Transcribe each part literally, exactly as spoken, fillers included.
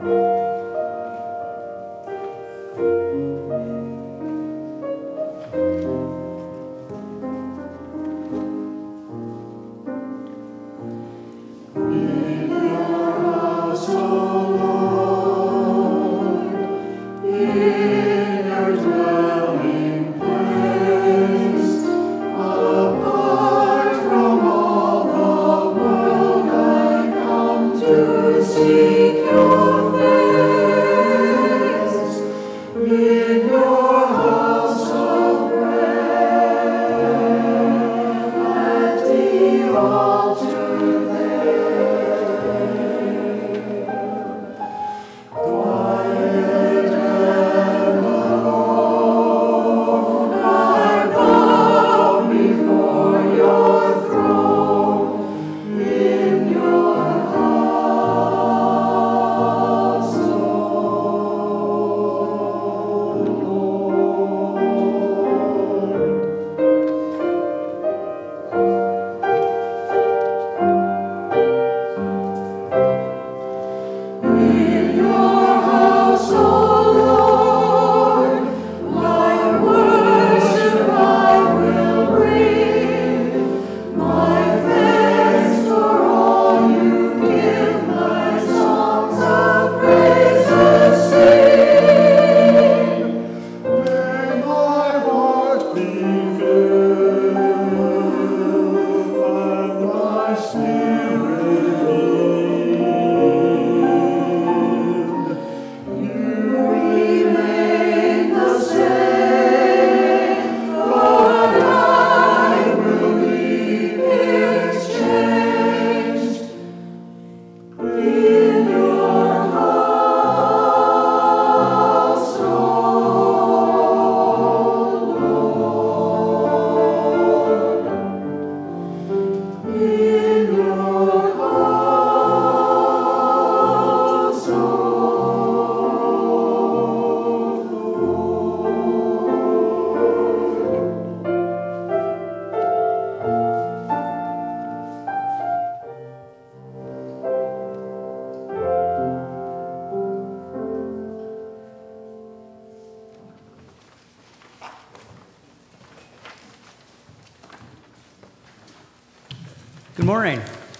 Good morning.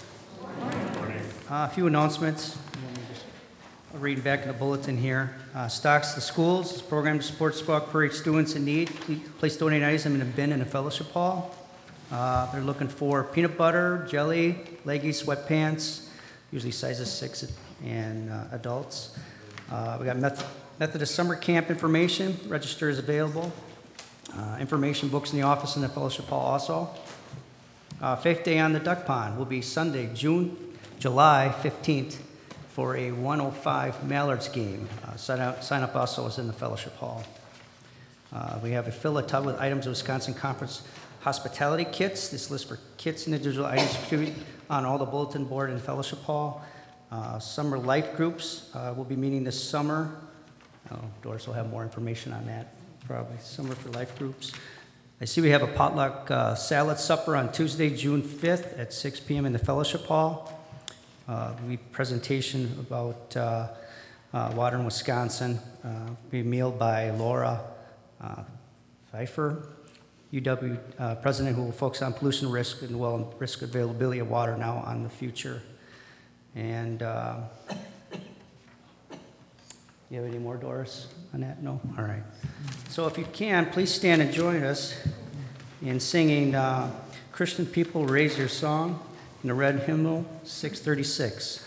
Good morning. Uh, a few announcements. I'll read back in the bulletin here. Uh, Stocks the Schools is a program to support Squawk Parade students in need. Please donate items in a bin in the fellowship hall. Uh, they're looking for peanut butter, jelly, leggies, sweatpants, usually sizes six and uh, adults. Uh, we got Meth- Methodist Summer Camp information. Register is available. Uh, information books in the office in the fellowship hall also. Uh, Faith Day on the Duck Pond will be Sunday, June, July fifteenth for a one oh five Mallards game. Uh, sign, out, sign up also is in the fellowship hall. Uh, we have a fill a tub with items of Wisconsin Conference hospitality kits. This list for kits and individual items distributed on all the bulletin board in fellowship hall. Uh, summer life groups uh, will be meeting this summer. Oh, Doris will have more information on that, probably. Summer for life groups. I see we have a potluck uh, salad supper on Tuesday, June fifth at six p.m. in the fellowship hall. Uh, we presentation about uh, uh, water in Wisconsin. Uh, be a meal by Laura uh, Pfeiffer, U W uh, president, who will focus on pollution risk and well risk availability of water now on the future. And uh, you have any more, Doris, on that? No? All right. So if you can, please stand and join us in singing uh, Christian People Raise Your Song in the red hymnal six thirty-six.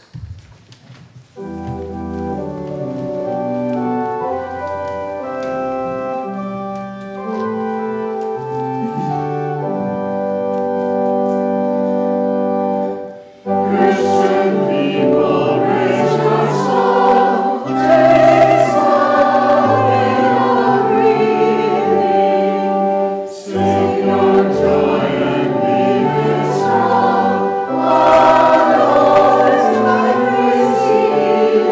Joy and be with song.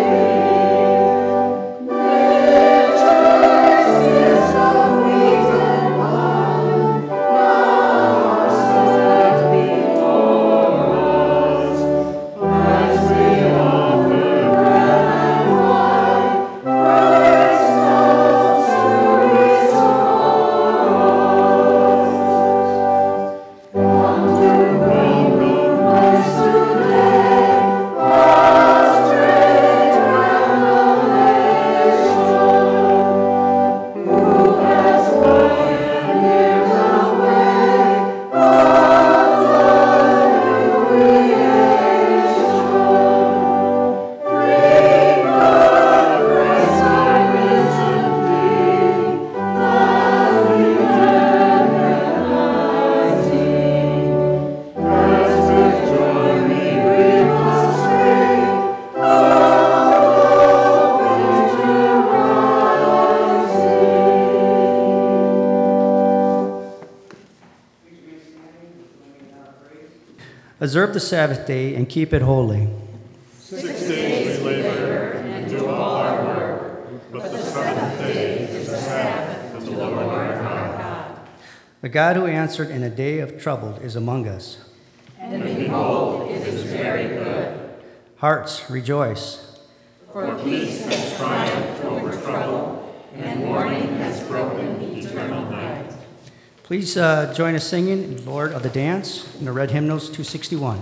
Observe the Sabbath day and keep it holy. Six days we labor and do all our work, but the seventh day is the Sabbath of the Lord our God. The God who answered in a day of trouble is among us. And behold, it is very good. Hearts, rejoice. For peace has triumphed over trouble, and morning has broken eternal night. Please uh, join us singing Lord of the Dance in the Red Hymnals two sixty-one.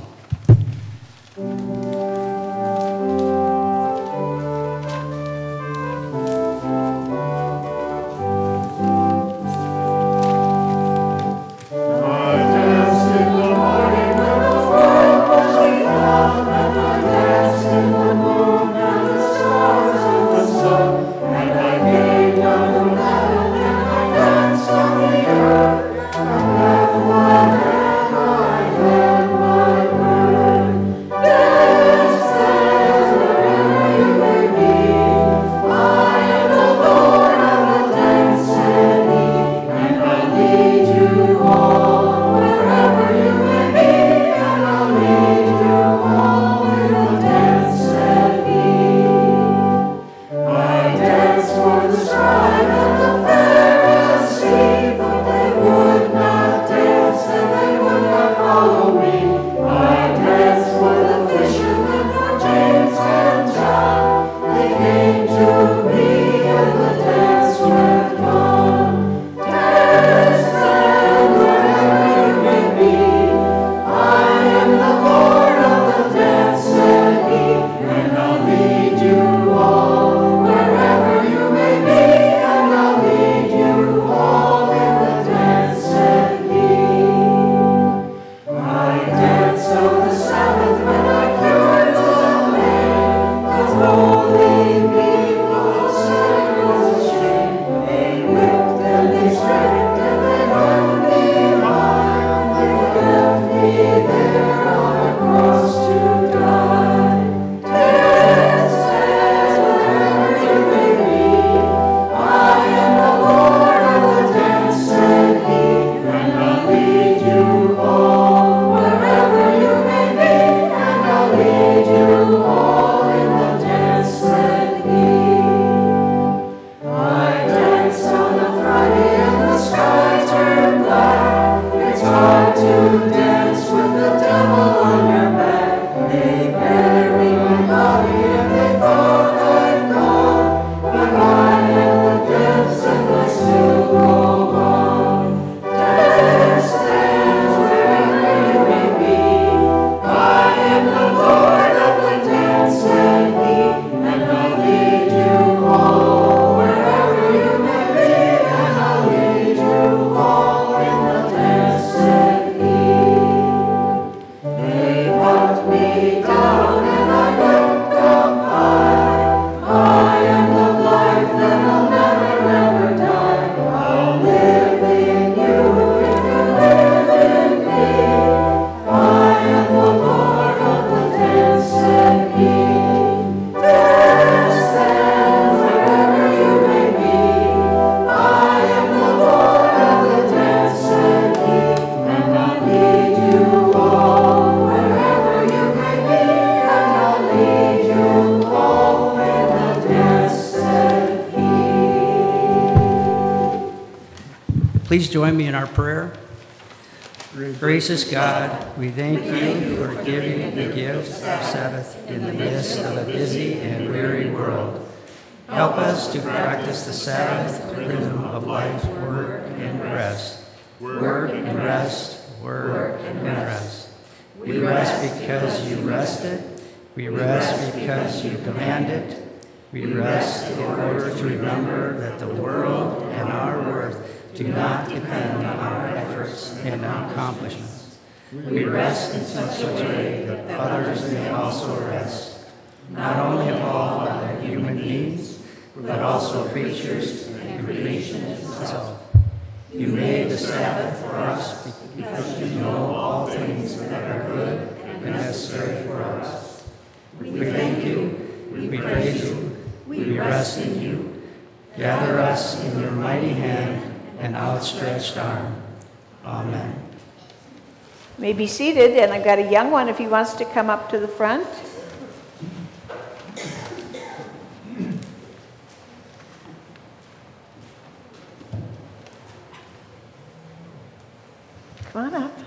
Please join me in our prayer. Gracious God, we thank you for giving the gift of Sabbath in the midst of a busy and weary world. Help us to practice the Sabbath rhythm of life, work, and rest. Work and rest, work and rest. We rest because you rested. We rest because you commanded. We rest in order to remember that the world and our worth do not depend on our efforts and accomplishments. We rest in such a way that others may also rest, not only of all other human beings, but also creatures and creation itself. You made the Sabbath for us because you know all things that are good and necessary for us. We thank you, we praise you, we rest in you. Gather us in your mighty hand and outstretched arm. Amen. may be seated, and I've got a young one if he wants to come up to the front. Come on up.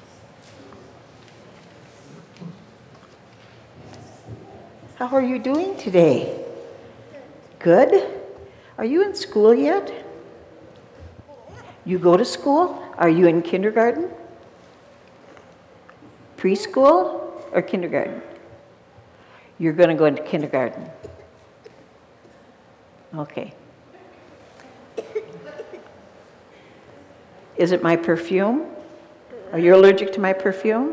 How are you doing today? Good? Are you in school yet? You go to school? Are you in kindergarten? Preschool or kindergarten? You're going to go into kindergarten. Okay. Is it my perfume? Are you allergic to my perfume?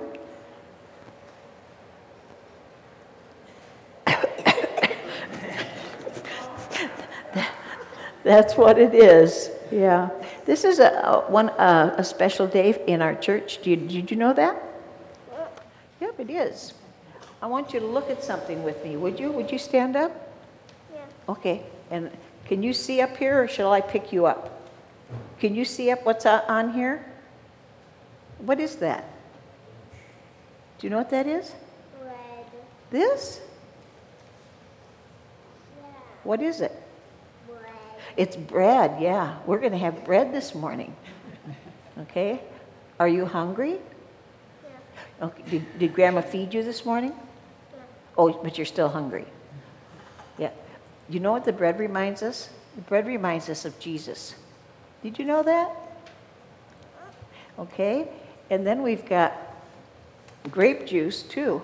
That's what it is. Yeah. This is a, a one uh, a special day in our church. Do you, did you know that? Yep, it is. I want you to look at something with me. Would you? Would you stand up? Yeah. Okay. And can you see up here, or shall I pick you up? Can you see up what's on here? What is that? Do you know what that is? Red. This? Yeah. What is it? Bread. It's bread, yeah. We're going to have bread this morning. Okay? Are you hungry? Yeah. Okay. Did, did Grandma feed you this morning? Yeah. Oh, but you're still hungry. Yeah. You know what the bread reminds us? The bread reminds us of Jesus. Did you know that? Okay. And then we've got grape juice, too.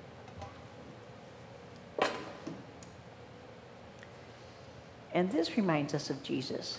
And this reminds us of Jesus.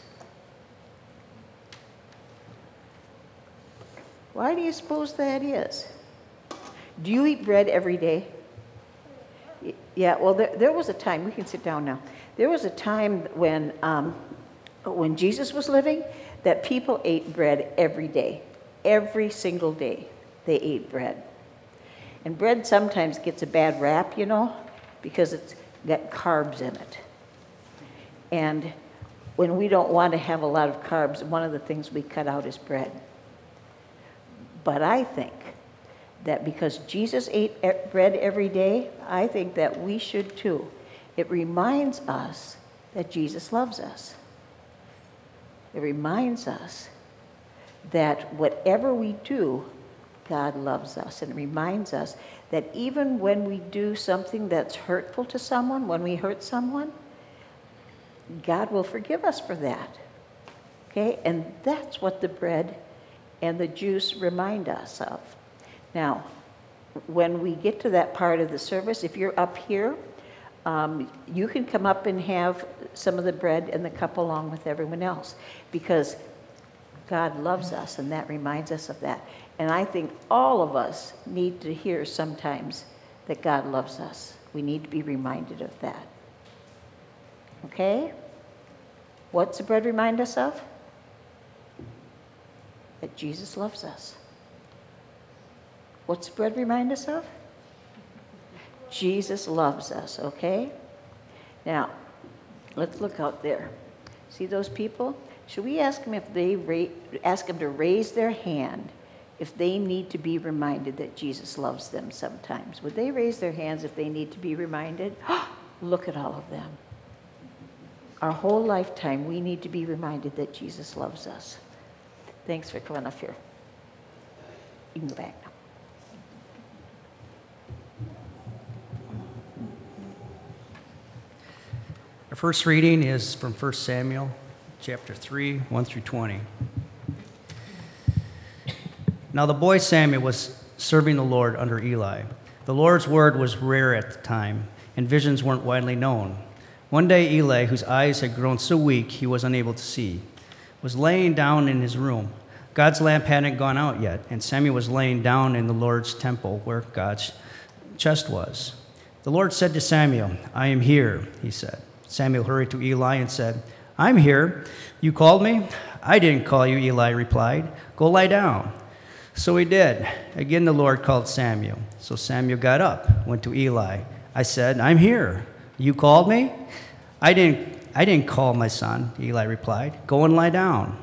Why do you suppose that is? Do you eat bread every day? Y- Yeah, well, there, there was a time, we can sit down now. There was a time when, um, when Jesus was living that people ate bread every day. Every single day they ate bread. And bread sometimes gets a bad rap, you know, because it's got carbs in it. And when we don't want to have a lot of carbs, one of the things we cut out is bread. But I think that because Jesus ate e- bread every day, I think that we should too. It reminds us that Jesus loves us. It reminds us that whatever we do, God loves us. And it reminds us that even when we do something that's hurtful to someone, when we hurt someone, God will forgive us for that. Okay? And that's what the bread and the juice remind us of. Now, when we get to that part of the service, if you're up here, um, you can come up and have some of the bread and the cup along with everyone else, because God loves us, and that reminds us of that. And I think all of us need to hear sometimes that God loves us. We need to be reminded of that. Okay? What's the bread remind us of? That Jesus loves us. What's the bread remind us of? Jesus loves us, okay? Now, let's look out there. See those people? Should we ask them if they ra- ask them to raise their hand if they need to be reminded that Jesus loves them sometimes? Would they raise their hands if they need to be reminded? Look at all of them. Our whole lifetime, we need to be reminded that Jesus loves us. Thanks for coming up here. You can go back now. Our first reading is from First Samuel, chapter three, one through twenty. Now the boy Samuel was serving the Lord under Eli. The Lord's word was rare at the time, and visions weren't widely known. One day Eli, whose eyes had grown so weak he was unable to see, was laying down in his room. God's lamp hadn't gone out yet, and Samuel was laying down in the Lord's temple where God's chest was. The Lord said to Samuel, "I am here," he said. Samuel hurried to Eli and said, "I'm here. You called me?" "I didn't call you," Eli replied. "Go lie down." So he did. Again the Lord called Samuel. So Samuel got up, went to Eli. "I said, I'm here. You called me?" I didn't I didn't call, my son," Eli replied. "Go and lie down."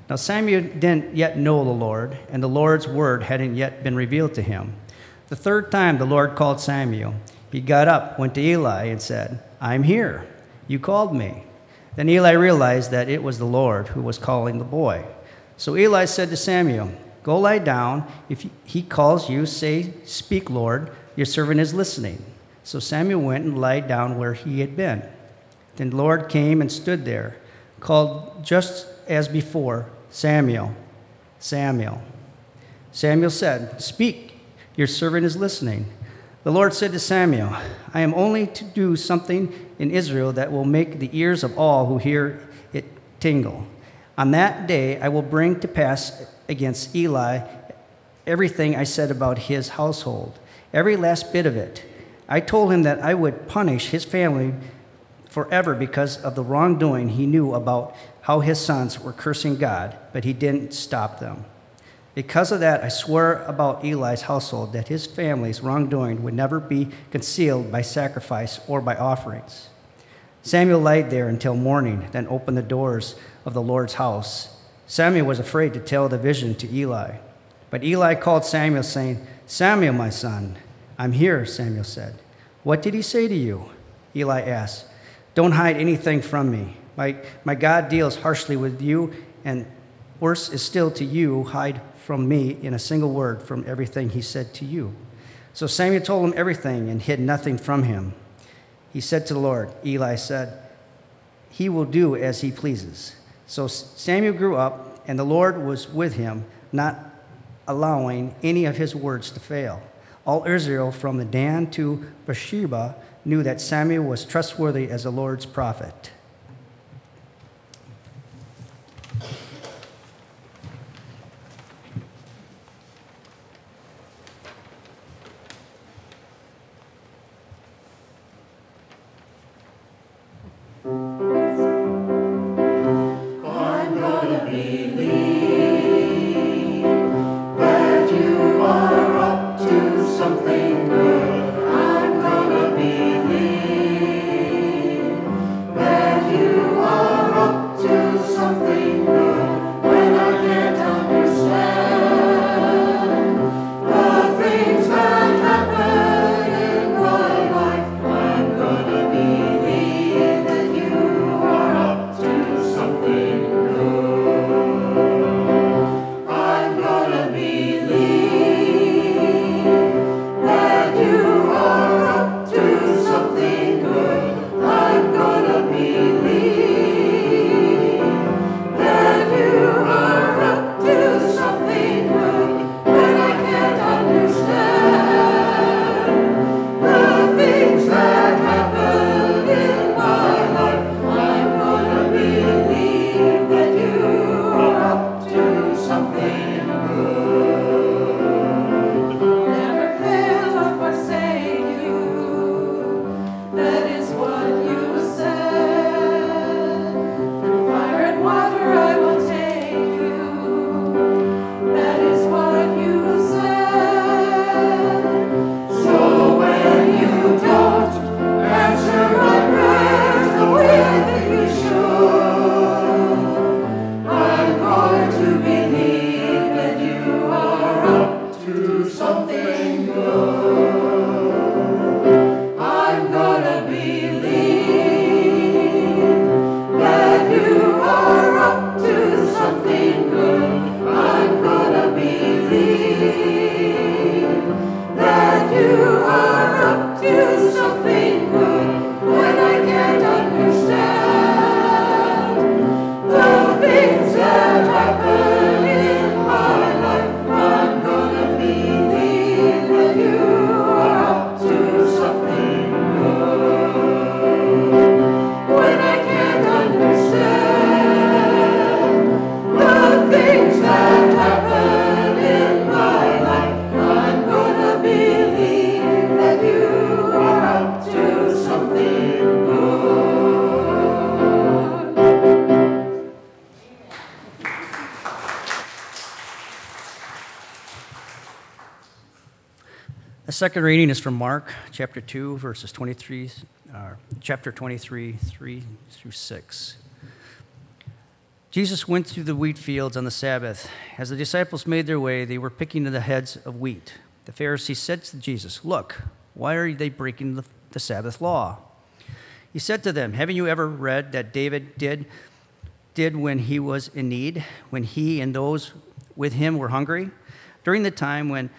Now Samuel didn't yet know the Lord, and the Lord's word hadn't yet been revealed to him. The third time the Lord called Samuel. He got up, went to Eli, and said, I'm here. You called me. Then Eli realized that it was the Lord who was calling the boy. So Eli said to Samuel, Go lie down. If he calls you, say, Speak, Lord. Your servant is listening. So Samuel went and lied down where he had been. Then the Lord came and stood there, called just as before, Samuel, Samuel. Samuel said, Speak, your servant is listening. The Lord said to Samuel, I am only to do something in Israel that will make the ears of all who hear it tingle. On that day I will bring to pass against Eli everything I said about his household, every last bit of it. I told him that I would punish his family forever because of the wrongdoing he knew about how his sons were cursing God, but he didn't stop them. Because of that, I swear about Eli's household that his family's wrongdoing would never be concealed by sacrifice or by offerings. Samuel lied there until morning, then opened the doors of the Lord's house. Samuel was afraid to tell the vision to Eli. But Eli called Samuel, saying, Samuel, my son. I'm here, Samuel said. What did he say to you? Eli asked. Don't hide anything from me. My, my God deals harshly with you, and worse is still to you, hide from me in a single word from everything he said to you. So Samuel told him everything and hid nothing from him. He said to the Lord, Eli said, He will do as he pleases. So Samuel grew up, and the Lord was with him, not allowing any of his words to fail. All Israel, from the Dan to Beersheba, knew that Samuel was trustworthy as the Lord's prophet. The second reading is from Mark, chapter two, verses twenty-three, uh, chapter twenty-three, three through six. Mark, chapter two, verses twenty-three, uh, chapter twenty-three, three through six. Mark, chapter two, verses twenty-three, three through six. Mark, chapter two, verses twenty-three, three through six. Jesus went through the wheat fields on the Sabbath. As the disciples made their way, they were picking the heads of wheat. The Pharisees said to Jesus, "Look, why are they breaking the, the Sabbath law?" He said to them, "Haven't you ever read that David did, did when he was in need, when he and those with him were hungry? During the time when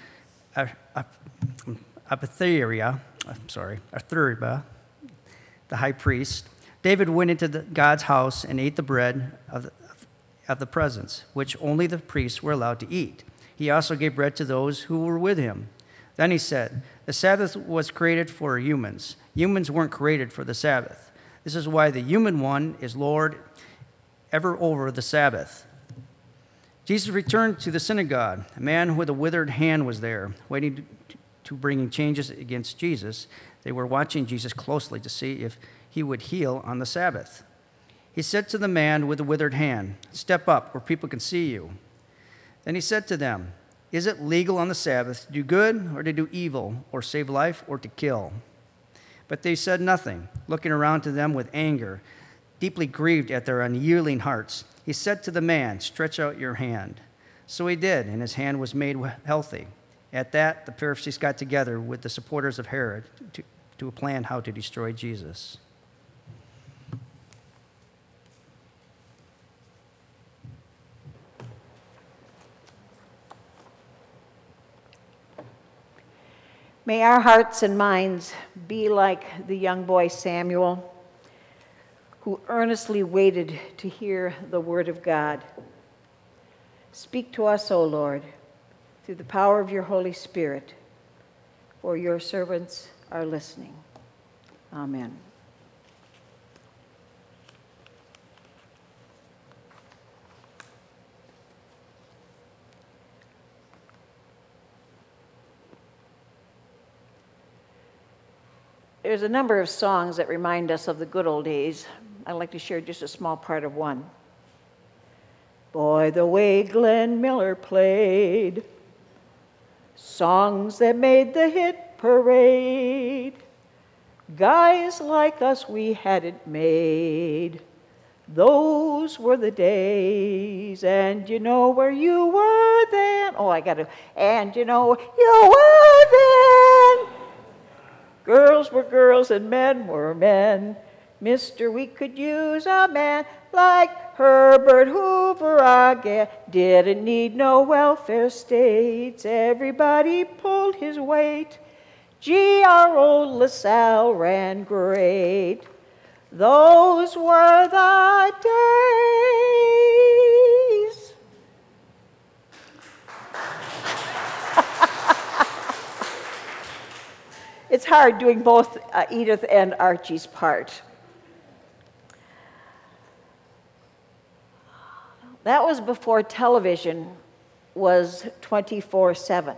Abiathar, I'm sorry, Athaliah, the high priest, David went into the, God's house and ate the bread of the, of the presence, which only the priests were allowed to eat. He also gave bread to those who were with him. Then he said, the Sabbath was created for humans. Humans weren't created for the Sabbath. This is why the human one is Lord ever over the Sabbath." Jesus returned to the synagogue. A man with a withered hand was there, waiting to, to bringing changes against Jesus. They were watching Jesus closely to see if he would heal on the Sabbath. He said to the man with the withered hand, "Step up where people can see you." Then he said to them, "Is it legal on the Sabbath to do good or to do evil, or save life or to kill?" But they said nothing, looking around to them with anger, deeply grieved at their unyielding hearts. He said to the man, "Stretch out your hand." So he did, and his hand was made healthy. At that, the Pharisees got together with the supporters of Herod to, to plan how to destroy Jesus. May our hearts and minds be like the young boy Samuel, who earnestly waited to hear the word of God. Speak to us, O Lord, through the power of your Holy Spirit, for your servants are listening. Amen. There's a number of songs that remind us of the good old days. I'd like to share just a small part of one. Boy, the way Glenn Miller played songs that made the hit parade. Guys like us, we had it made. Those were the days, and you know where you were then. Oh, I got to. And you know you were then. Girls were girls and men were men. Mister, we could use a man like Herbert Hoover again. Didn't need no welfare states. Everybody pulled his weight. G R O LaSalle ran great. Those were the days. It's hard doing both uh, Edith and Archie's part. That was before television was twenty-four seven.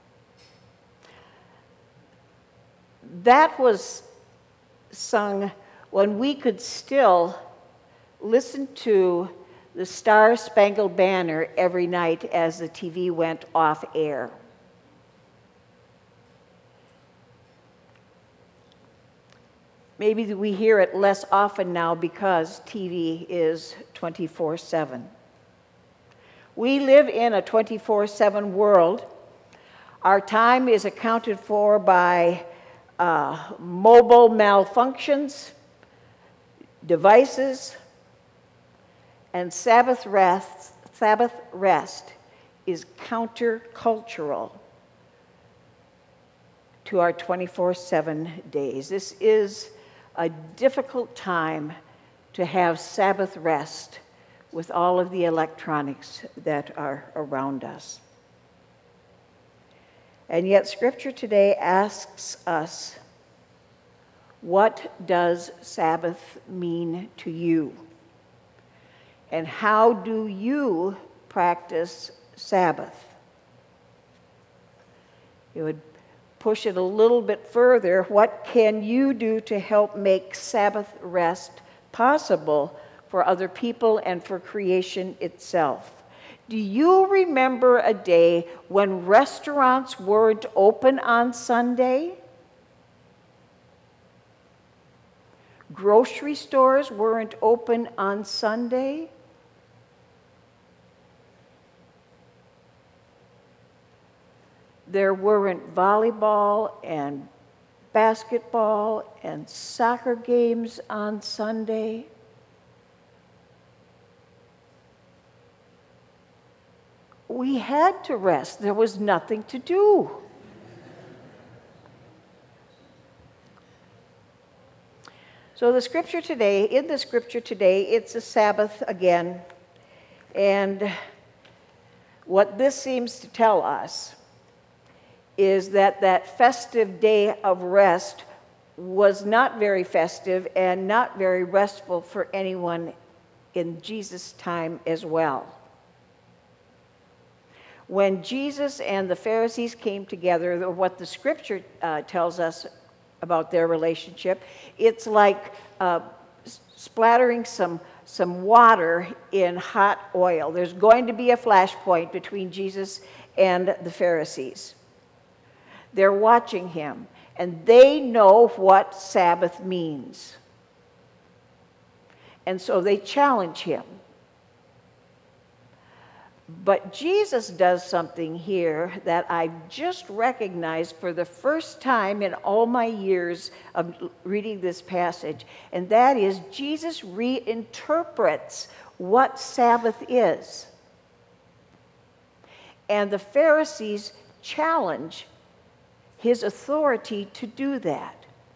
That was sung when we could still listen to the Star Spangled Banner every night as the T V went off air. Maybe we hear it less often now because T V is twenty-four seven. We live in a twenty-four seven world. Our time is accounted for by uh, mobile malfunctions, devices, and Sabbath rest, Sabbath rest is countercultural to our twenty-four seven days. This is a difficult time to have Sabbath rest with all of the electronics that are around us. And yet Scripture today asks us, what does Sabbath mean to you? And how do you practice Sabbath? It would push it a little bit further. What can you do to help make Sabbath rest possible for other people and for creation itself? Do you remember a day when restaurants weren't open on Sunday? Grocery stores weren't open on Sunday? there weren't volleyball and basketball and soccer games on Sunday. We had to rest. There was nothing to do. So the scripture today, in the scripture today, it's a Sabbath again. And what this seems to tell us is that that festive day of rest was not very festive and not very restful for anyone in Jesus' time as well. When Jesus and the Pharisees came together, or what the scripture uh, tells us about their relationship, it's like uh, splattering some, some water in hot oil. There's going to be a flashpoint between Jesus and the Pharisees. They're watching him, and they know what Sabbath means. And so they challenge him. But Jesus does something here that I just recognized for the first time in all my years of reading this passage, and that is Jesus reinterprets what Sabbath is. And the Pharisees challenge his authority to do that.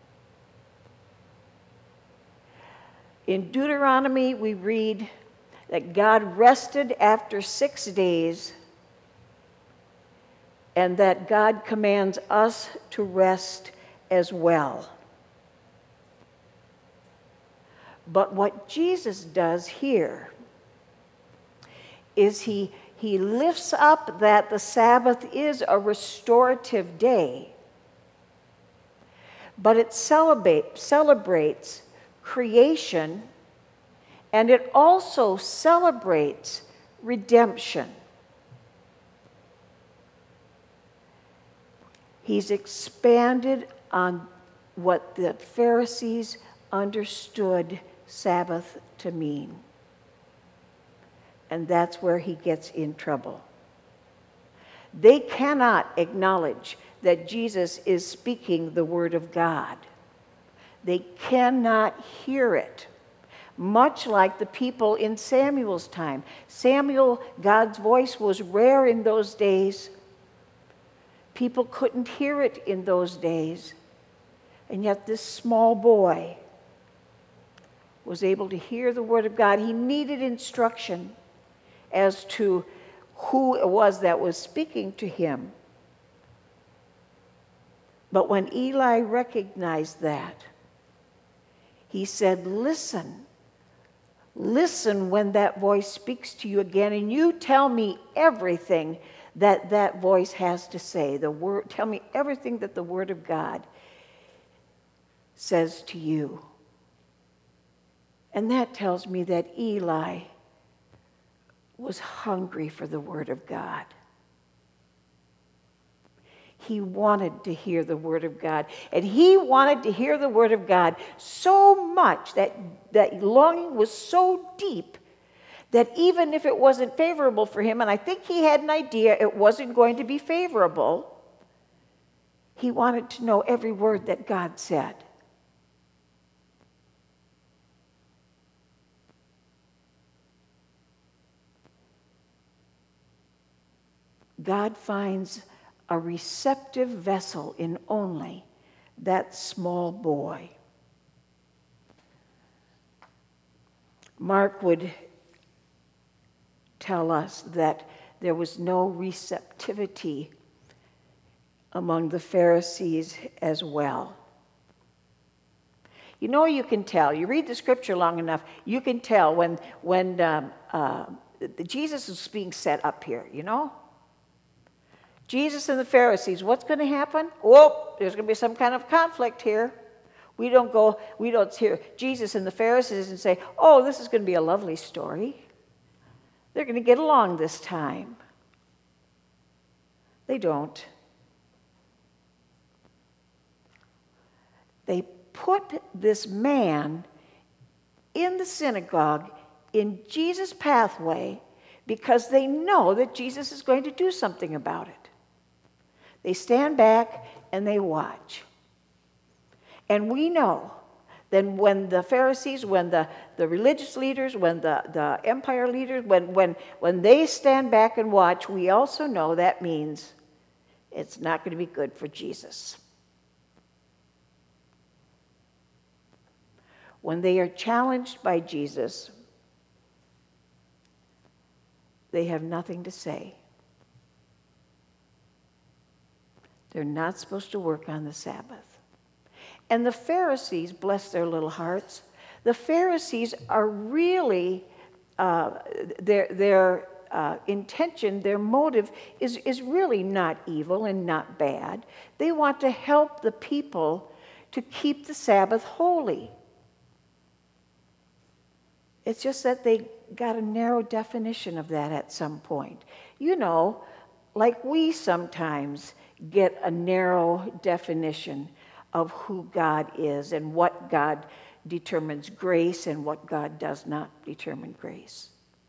In Deuteronomy, we read that God rested after six days and that God commands us to rest as well. But what Jesus does here is he, he lifts up that the Sabbath is a restorative day, but it celebrate, celebrates creation, and it also celebrates redemption. He's expanded on what the Pharisees understood Sabbath to mean. And that's where he gets in trouble. They cannot acknowledge that Jesus is speaking the word of God. They cannot hear it. Much like the people in Samuel's time. Samuel, God's voice was rare in those days. People couldn't hear it in those days. And yet this small boy was able to hear the word of God. He needed instruction as to who it was that was speaking to him. But when Eli recognized that, he said, listen. Listen when that voice speaks to you again, and you tell me everything that that voice has to say. The word, tell me everything that the Word of God says to you. And that tells me that Eli was hungry for the Word of God. He wanted to hear the Word of God. And he wanted to hear the Word of God so much that that longing was so deep that even if it wasn't favorable for him, and I think he had an idea it wasn't going to be favorable, he wanted to know every word that God said. God finds a receptive vessel in only that small boy. Mark would tell us that there was no receptivity among the Pharisees as well. You know, you can tell. You read the scripture long enough, you can tell when, when um, uh, Jesus is being set up here, you know? Jesus and the Pharisees, what's going to happen? Oh, there's going to be some kind of conflict here. We don't go, we don't hear Jesus and the Pharisees and say, oh, this is going to be a lovely story. They're going to get along this time. They don't. They put this man in the synagogue in Jesus' pathway because they know that Jesus is going to do something about it. They stand back and they watch. And we know that when the Pharisees, when the, the religious leaders, when the, the empire leaders, when, when, when they stand back and watch, we also know that means it's not going to be good for Jesus. When they are challenged by Jesus, they have nothing to say. They're not supposed to work on the Sabbath. And the Pharisees, bless their little hearts, the Pharisees are really, uh, their, their uh, intention, their motive is, is really not evil and not bad. They want to help the people to keep the Sabbath holy. It's just that they got a narrow definition of that at some point. You know, like we sometimes get a narrow definition of who God is and what God determines grace and what God does not determine grace.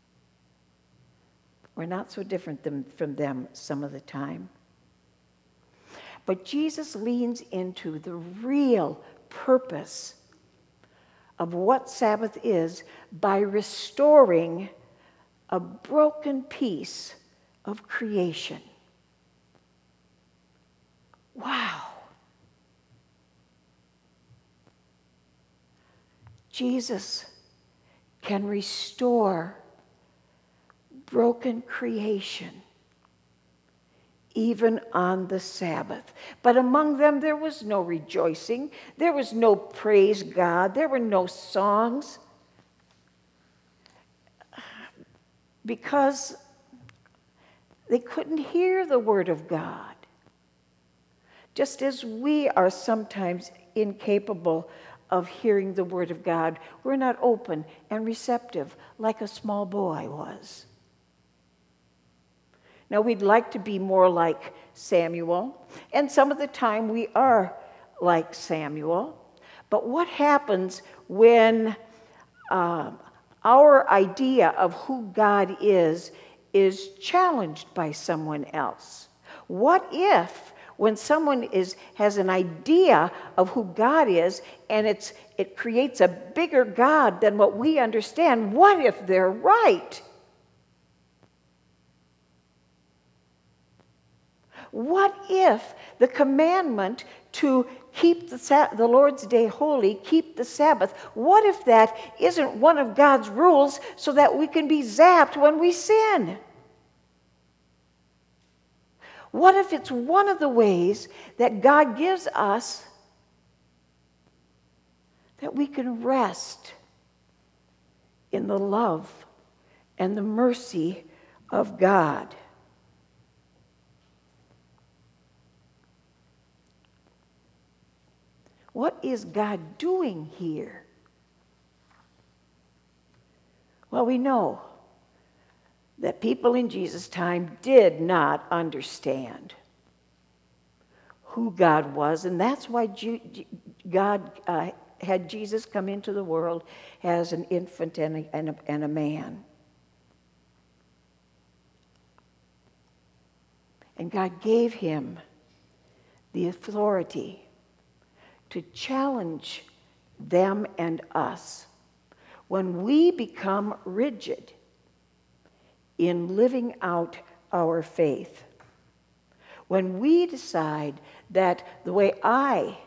We're not so different than, from them some of the time. But Jesus leans into the real purpose of what Sabbath is by restoring a broken piece of creation. Wow. Jesus can restore broken creation even on the Sabbath. But among them there was no rejoicing. There was no praise God. There were no songs. Because they couldn't hear the word of God. Just as we are sometimes incapable of hearing the word of God, we're not open and receptive like a small boy was. Now, we'd like to be more like Samuel, and some of the time we are like Samuel. But what happens when uh, our idea of who God is is challenged by someone else? What if when someone is, has an idea of who God is and it's, it creates a bigger God than what we understand, what if they're right? What if the commandment to keep the, Sa- the Lord's Day holy, keep the Sabbath, what if that isn't one of God's rules so that we can be zapped when we sin? What if it's one of the ways that God gives us that we can rest in the love and the mercy of God? What is God doing here? Well, we know that people in Jesus' time did not understand who God was, and that's why God uh, had Jesus come into the world as an infant and a, and a, and a man. And God gave him the authority to challenge them and us when we become rigid in living out our faith. When we decide that the way I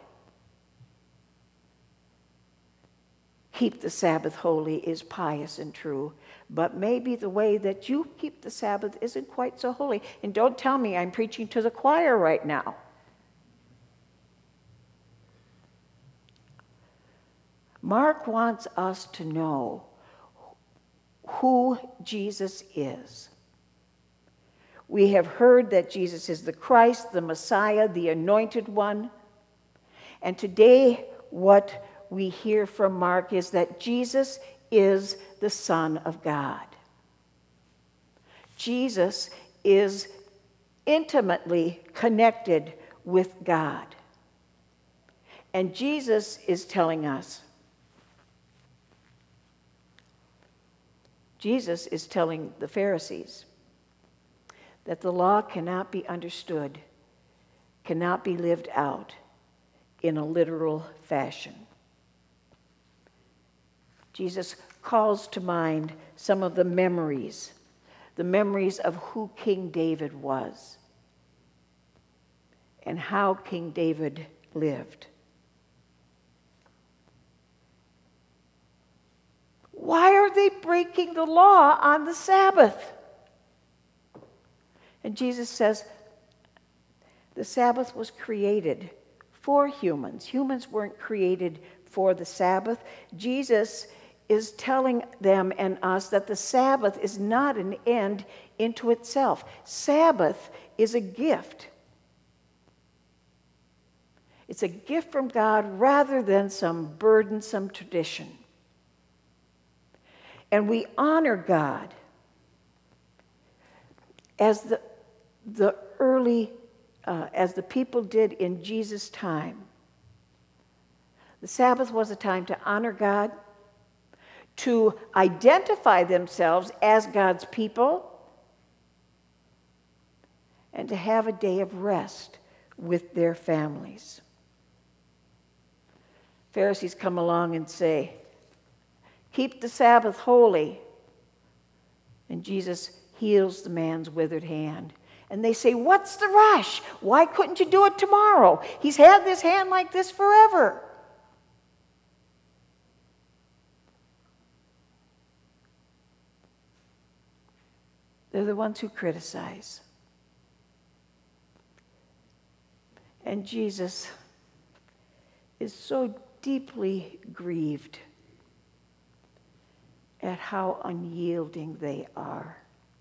keep the Sabbath holy is pious and true, but maybe the way that you keep the Sabbath isn't quite so holy. And don't tell me I'm preaching to the choir right now. Mark wants us to know who Jesus is. We have heard that Jesus is the Christ, the Messiah, the Anointed One. And today, what we hear from Mark is that Jesus is the Son of God. Jesus is intimately connected with God. And Jesus is telling us, Jesus is telling the Pharisees that the law cannot be understood cannot be lived out in a literal fashion. Jesus calls to mind some of the memories, the memories of who King David was and how King David lived. Why are they breaking the law on the Sabbath? And Jesus says, the Sabbath was created for humans. Humans weren't created for the Sabbath. Jesus is telling them and us that the Sabbath is not an end into itself. Sabbath is a gift. It's a gift from God rather than some burdensome tradition. And we honor God as the, the early, uh, as the people did in Jesus' time. The Sabbath was a time to honor God, to identify themselves as God's people, and to have a day of rest with their families. Pharisees come along and say, keep the Sabbath holy. And Jesus heals the man's withered hand. And they say, what's the rush? Why couldn't you do it tomorrow? He's had this hand like this forever. They're the ones who criticize. And Jesus is so deeply grieved at how unyielding they are.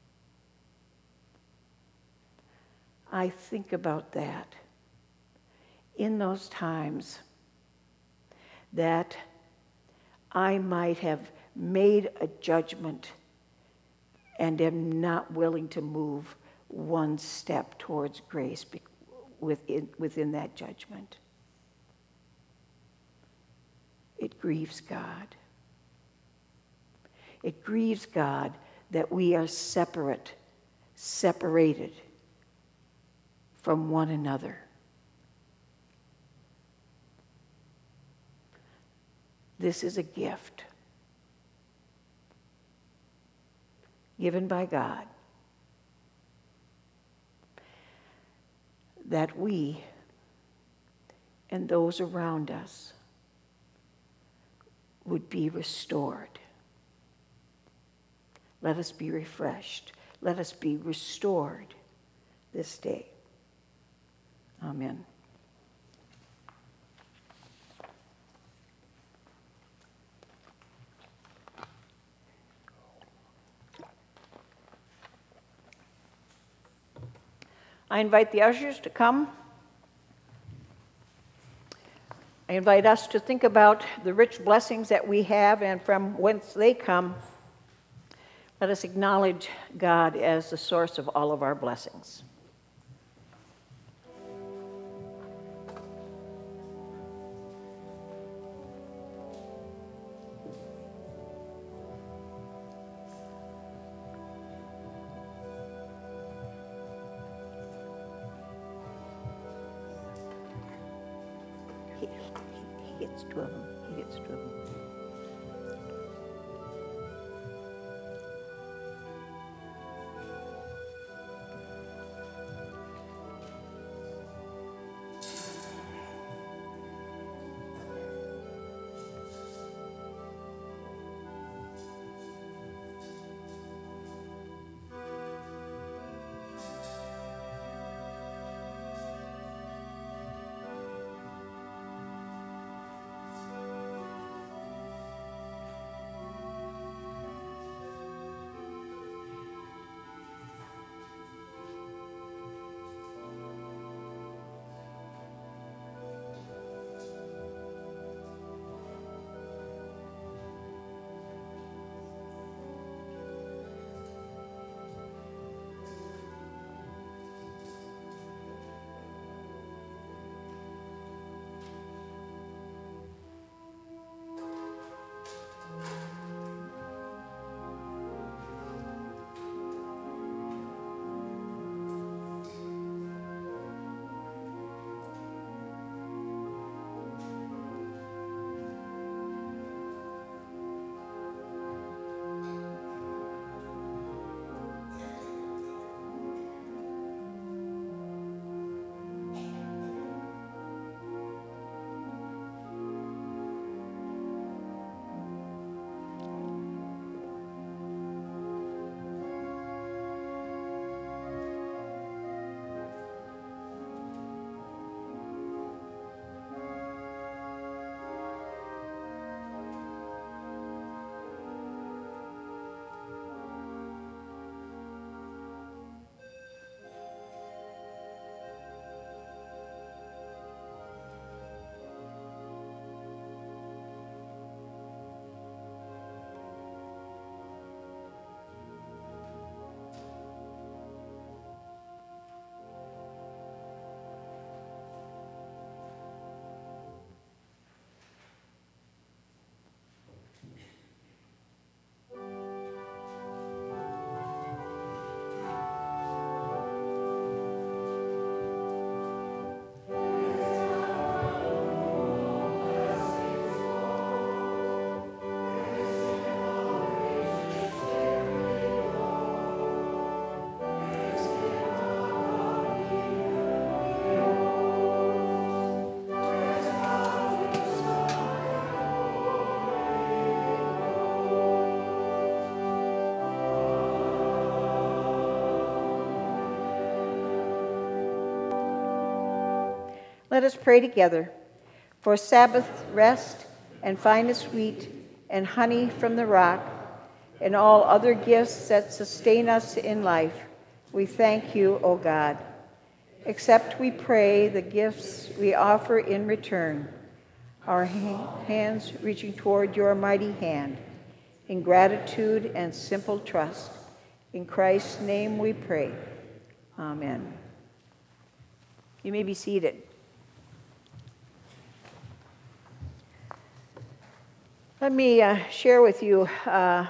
I think about that in those times that I might have made a judgment and am not willing to move one step towards grace within, within that judgment. It grieves God. It grieves God that we are separate, separated from one another. This is a gift given by God that we and those around us would be restored. Let us be refreshed. Let us be restored this day. Amen. I invite the ushers to come. I invite us to think about the rich blessings that we have and from whence they come. Let us acknowledge God as the source of all of our blessings. He, he, he gets two of them. He gets two of them. Let us pray together for Sabbath rest and finest wheat and honey from the rock and all other gifts that sustain us in life. We thank you, O God. Accept, we pray, the gifts we offer in return, our ha- hands reaching toward your mighty hand, in gratitude and simple trust. In Christ's name we pray. Amen. You may be seated. Let me uh, share with you uh,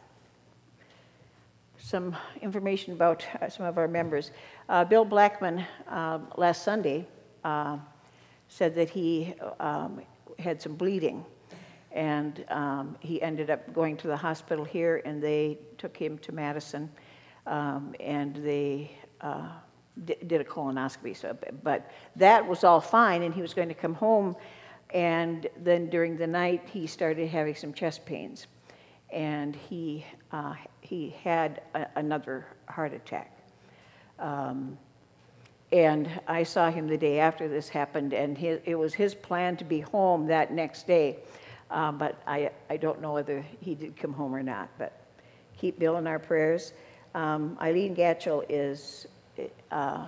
some information about uh, some of our members. Uh, Bill Blackman uh, last Sunday uh, said that he um, had some bleeding, and um, he ended up going to the hospital here, and they took him to Madison, um, and they uh, d- did a colonoscopy. So, but that was all fine, and he was going to come home, and then during the night he started having some chest pains, and he uh, he had a, another heart attack. Um, and I saw him the day after this happened, and his, it was his plan to be home that next day, uh, but I, I don't know whether he did come home or not, but keep Bill in our prayers. Um, Eileen Gatchell is, uh,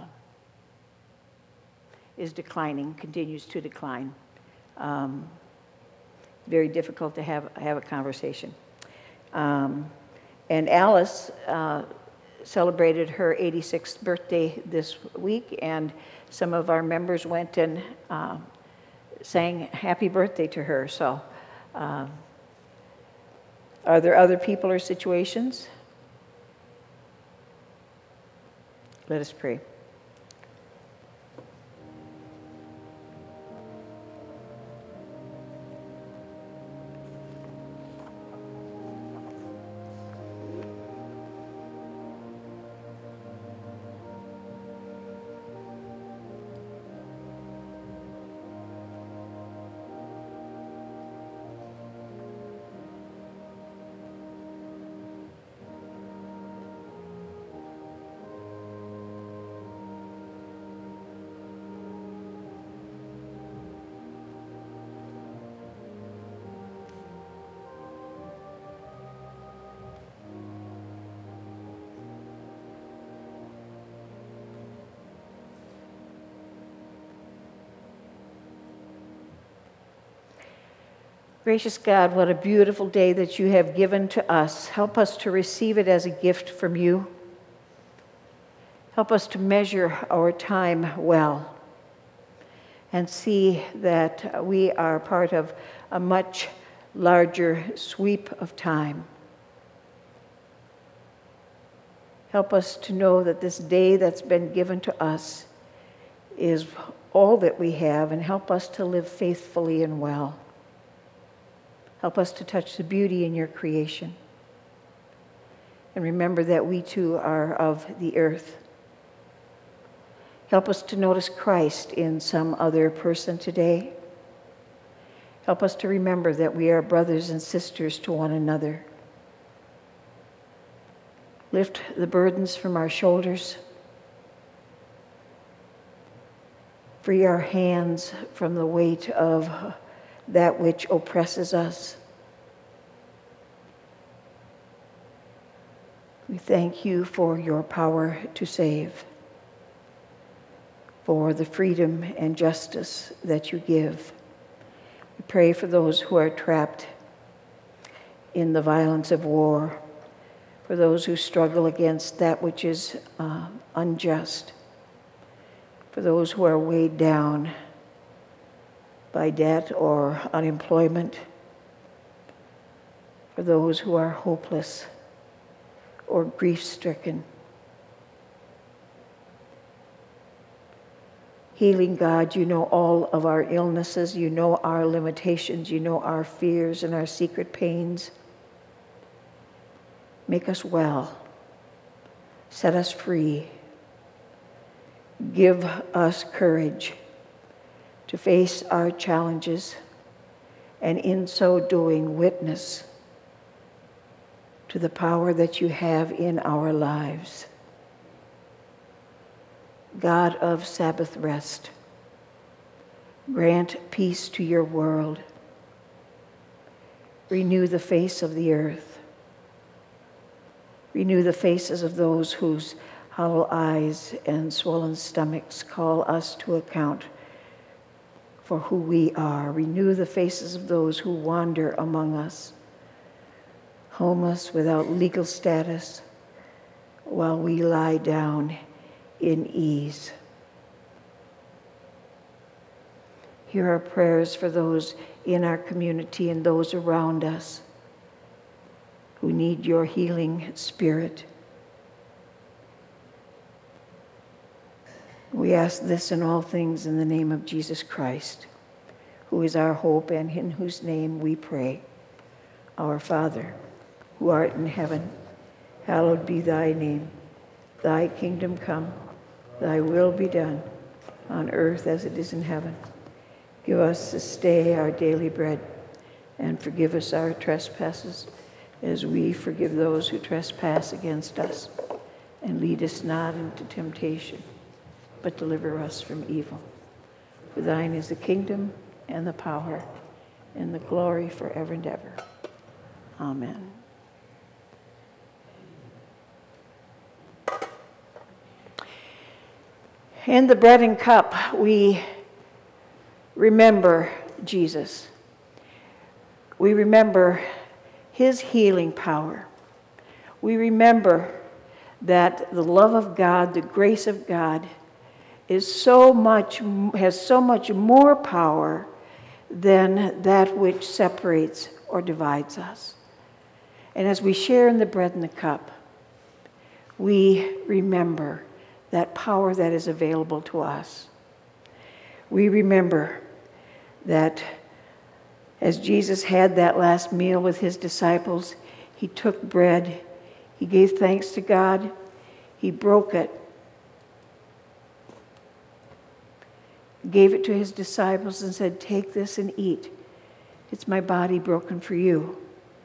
is declining, continues to decline. Um, very difficult to have, have a conversation. Um, and Alice uh, celebrated her eighty-sixth birthday this week, and some of our members went and uh, sang happy birthday to her. So uh, are there other people or situations? Let us pray. Gracious God, what a beautiful day that you have given to us. Help us to receive it as a gift from you. Help us to measure our time well and see that we are part of a much larger sweep of time. Help us to know that this day that's been given to us is all that we have, and help us to live faithfully and well. Help us to touch the beauty in your creation. And remember that we too are of the earth. Help us to notice Christ in some other person today. Help us to remember that we are brothers and sisters to one another. Lift the burdens from our shoulders. Free our hands from the weight of that which oppresses us. We thank you for your power to save, for the freedom and justice that you give. We pray for those who are trapped in the violence of war, for those who struggle against that which is uh, unjust, for those who are weighed down by debt or unemployment, for those who are hopeless or grief-stricken. Healing God, you know all of our illnesses, you know our limitations, you know our fears and our secret pains. Make us well, set us free, give us courage to face our challenges, and in so doing, witness to the power that you have in our lives. God of Sabbath rest, Grant peace to your world. Renew the face of the earth. Renew the faces of those whose hollow eyes and swollen stomachs call us to account for who we are. Renew the faces of those who wander among us, homeless without legal status, while we lie down in ease. Hear our prayers for those in our community and those around us who need your healing spirit. We ask this in all things in the name of Jesus Christ, who is our hope and in whose name we pray. Our Father, who art in heaven, hallowed be thy name. Thy kingdom come, thy will be done, on earth as it is in heaven. Give us this day our daily bread, and forgive us our trespasses, as we forgive those who trespass against us. And lead us not into temptation, but deliver us from evil. For thine is the kingdom, and the power, and the glory forever and ever. Amen. In the bread and cup, we remember Jesus. We remember his healing power. We remember that the love of God, the grace of God, is so much, has so much more power than that which separates or divides us. And as we share in the bread and the cup, we remember that power that is available to us. We remember that as Jesus had that last meal with his disciples, he took bread, he gave thanks to God, he broke it, gave it to his disciples and said, "Take this and eat. It's my body broken for you."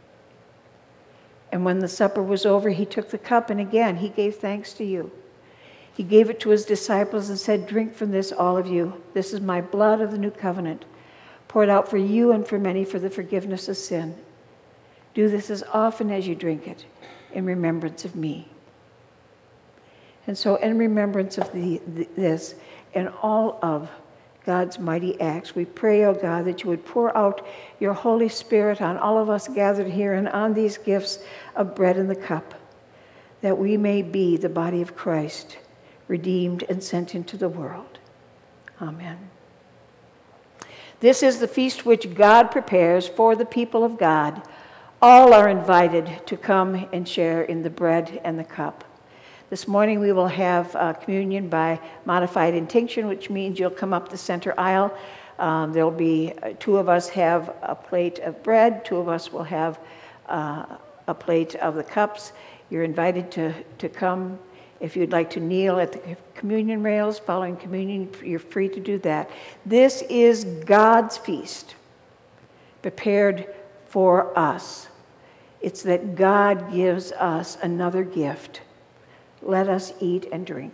And when the supper was over, he took the cup and again he gave thanks to you. He gave it to his disciples and said, "Drink from this, all of you. This is my blood of the new covenant, poured out for you and for many for the forgiveness of sin. Do this as often as you drink it in remembrance of me." And so in remembrance of the, the, this and all of God's mighty acts, we pray, oh God, that you would pour out your Holy Spirit on all of us gathered here and on these gifts of bread and the cup, that we may be the body of Christ, redeemed and sent into the world. Amen. This is the feast which God prepares for the people of God. All are invited to come and share in the bread and the cup. This morning we will have uh, communion by modified intinction, which means you'll come up the center aisle. Um, there'll be uh, two of us have a plate of bread, two of us will have uh, a plate of the cups. You're invited to, to come. If you'd like to kneel at the communion rails following communion, you're free to do that. This is God's feast, prepared for us. It's that God gives us another gift. Let us eat and drink.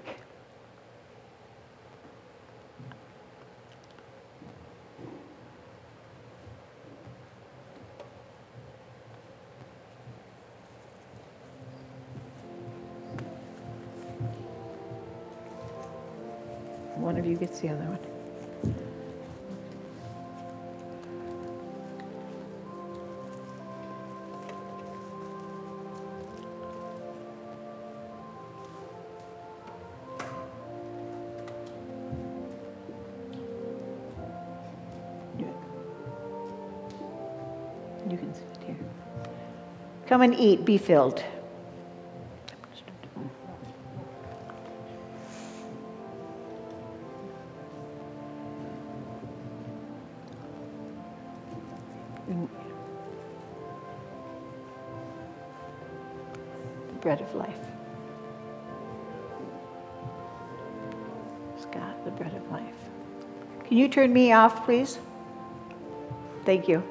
One of you gets the other one. You can sit here. Come and eat, be filled. The bread of life. Scott, the bread of life. Can you turn me off, please? Thank you.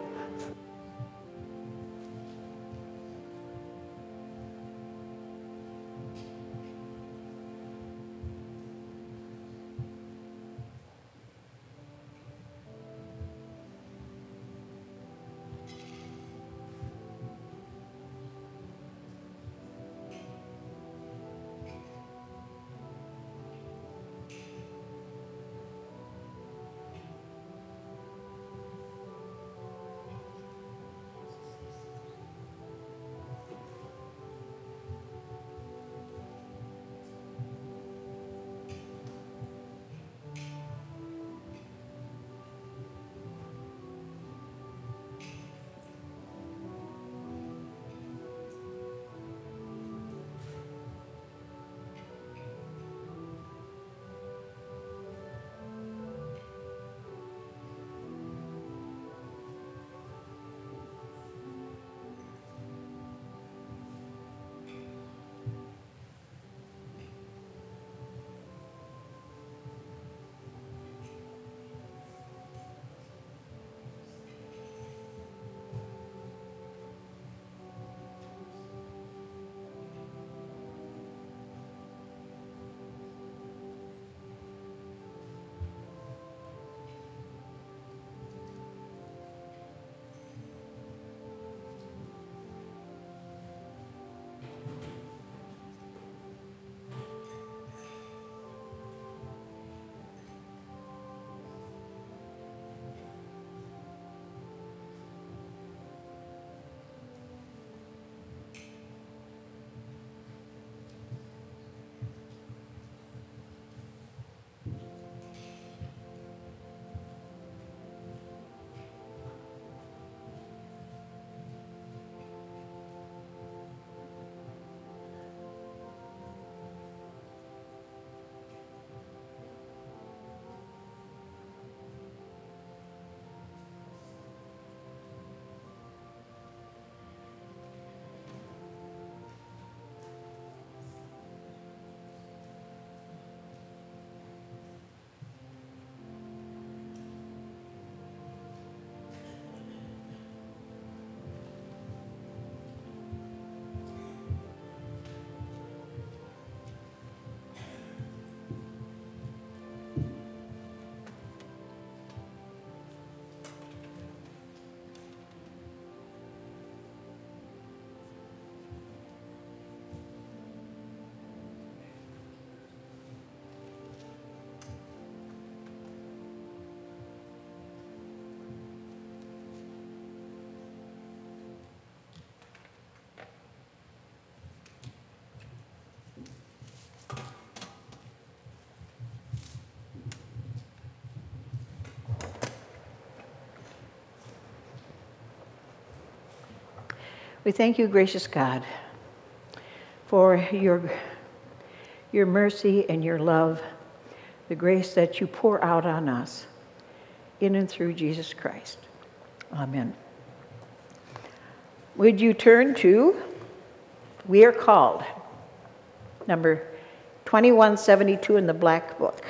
We thank you, gracious God, for your, your mercy and your love, the grace that you pour out on us in and through Jesus Christ. Amen. Would you turn to We Are Called, number twenty-one seventy-two in the Black Book.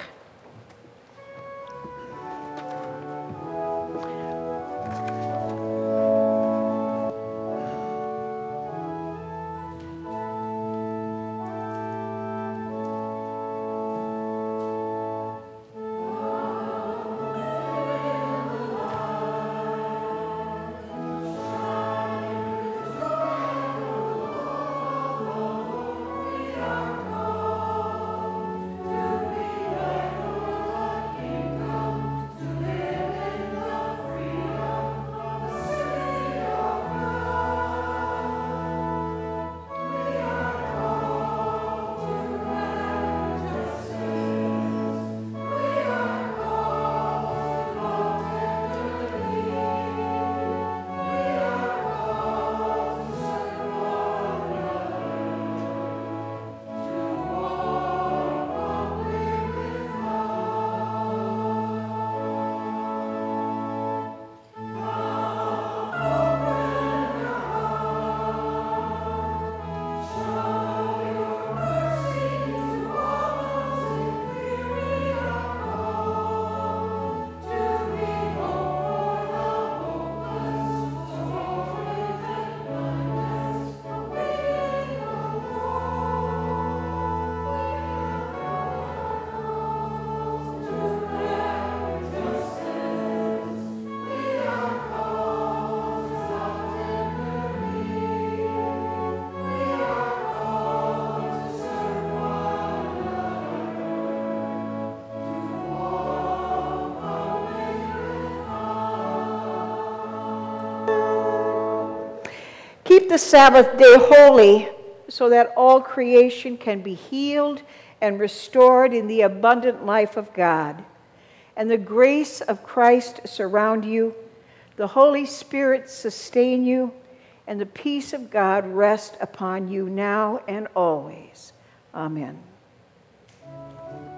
Keep the Sabbath day holy so that all creation can be healed and restored in the abundant life of God. And the grace of Christ surround you, the Holy Spirit sustain you, and the peace of God rest upon you now and always. Amen.